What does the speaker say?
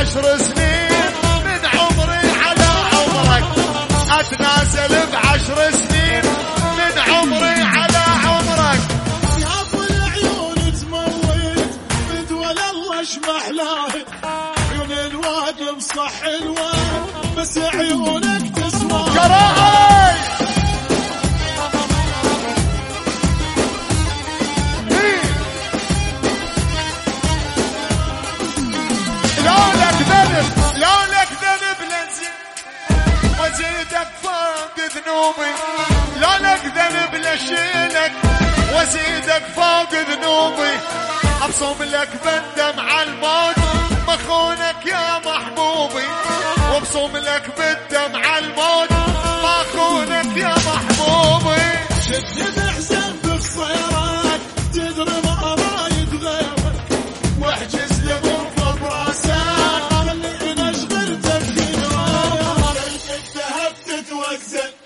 ب10 سنين من عمري على عمرك، اتنازل ب10 سنين من عمري على عمرك. يا ابو العيون تموت بدول الله شمحلاه، عيون الواد مصح الواد بس عيونك تسوى. جراي لونك ذنب لنزل وزيدك فوق ذنوبي، لونك ذنب لشيلك وزيدك فوق ذنوبي. ابصم لك بالدم على الموت مخونك يا محبوبي، وابصم لك بالدم على الموت مخونك يا محبوبي. شد بحزن بالصيرات تدري ما رايد غيرك، واحجز لي غرفة براسك خلينا اشغل تفكيرك. الذهب تتوزن